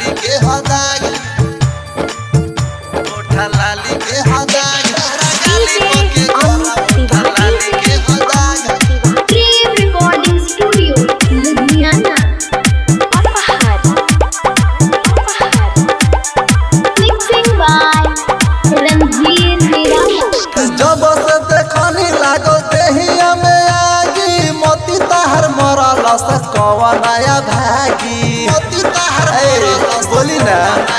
लाली के हदाग ओठा लाली के हदाग Prem recording studio Ludhiana mixing by Randhir Nirala. जब से देखनी लागो देहिया में आगी मोती ताहर मरल से कवन नया भागी मोती ताहर बोली ना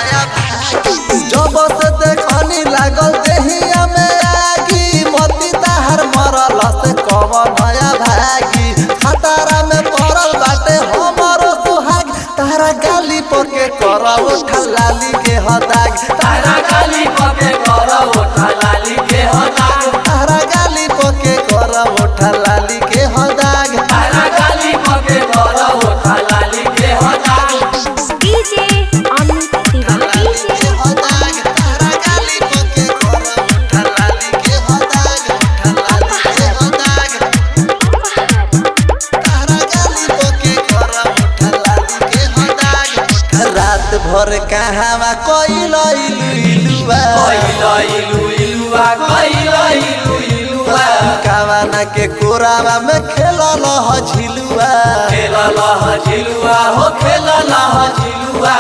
जब से देखनी लागल देहिया में आगी मोती ताहर मरल से कवन नया भागी खतरा में पड़ल बाटे हमरो सुहाग तारा गाली पर के करा उठा लाली के हदाग तारा गाली पके करा उठा लाली के हदाग तारा गाली पर के करा उठा लाली के हदाग तारा गाली पके करा उठा लाली के हदाग डीजे अमित तिवारी के हदाग तारा गाली पर के करा उठा लाली के हदाग उठा लाली के हदाग तारा गाली पर के करा उठा लाली के हदाग रात भर कहावा कोइलो इलुआ कोइला इलू इलुआ कोइला इलू इलुआ कावाना के कोरावा में खेलल ह झिलुआ खेला लह झिलुआ हो खेला लह झिलुआ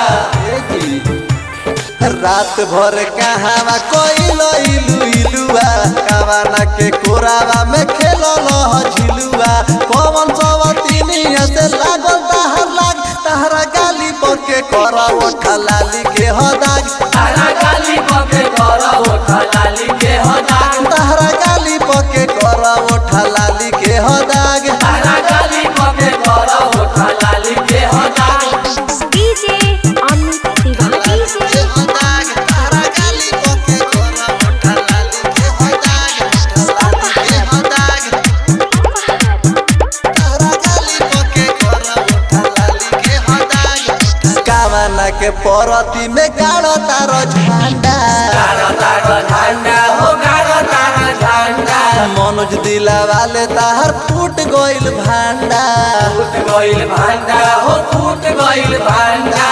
रात भर कहावा कोइलो इलुआ कावाना के कोरावा में खेलल ह झिलुआ पवन सवतीनिया से लागल तहरा गाली पर के करा ओठा लाली के हदाग तारा गाली पके करा उठा लाली के हदाग तहरा गाली पर के करा ओठा लाली के हदाग तारा गाली पके करा उठा लाली के हदाग डीजे अमित तिवारी के हदाग तहरा गाली पर के करा ओठा लाली के हदाग ओठा लाली के हदाग तहरा गाली पर के करा ओठा लाली के हदाग कावना के परती में गाड़ो तारो झंडा गाड़ा तारा झंडा हो गाड़ा तारा झंडा मनोज दिला वाले ताहर फूट गइल भांडा फूट गइल भांडा हो फूट गइल भांडा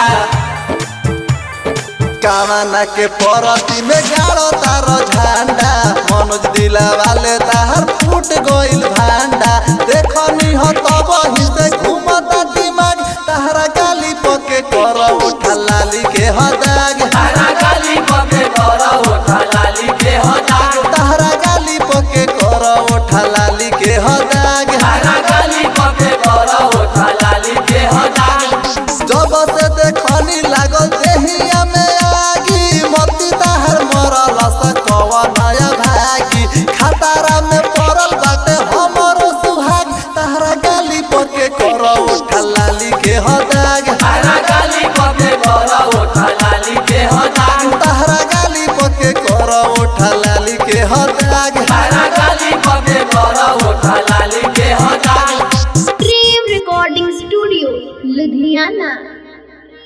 कावना के परती में गाड़ो तारो झंडा मनोज दिला वाले ताहर फूट गइल भांडा देखनी हो तब ही से घूमता दिमाग ताहरा गाली पके कर उठा लाली के हदाग तारा गाली पके करा उठा लाली के हदाग ताहरा गाली पके कर उठा लाली के हदाग तारा गाली पके करा उठा लाली के हदाग जब से देखनी लागल देहिया में आगी मोती ताहर मरल से कवन नया भागी खतरा में पड़ल बाटे हमरो सुहाग ताहरा गाली पके कर उठा लाली के हदाग तारा गाली पके करा उठा लाली के हदाग ताहरा गाली पके कर उठा लाली के हदाग तारा गाली पके करा उठा लाली के हदाग प्रेम रिकॉर्डिंग स्टूडियो लुधियाना।